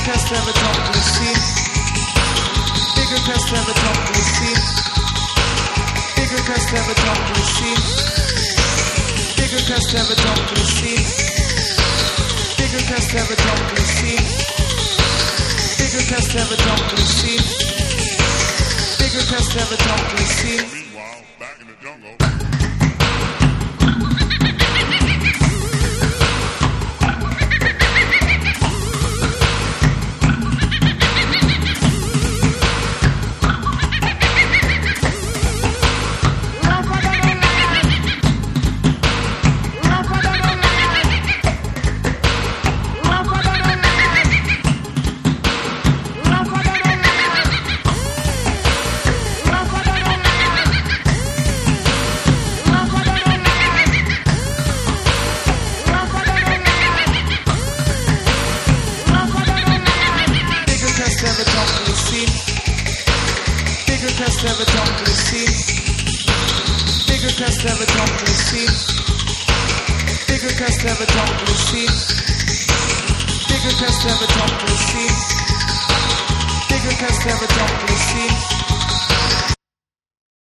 test ever talk to the scene. Bigger test ever talk to the scene. Bigger test ever talk to the scene. Bigger test ever talk to the scene. Bigger test ever talk to the scene. Bigger test ever talk to the scene. Bigger test ever talk to the scene. Meanwhile, back in the jungle. Test ever talk to the scene. Bigger test ever talk to the scene. Bigger test ever talk to the scene. Bigger test ever talk to the scene. Bigger test ever talk to the scene.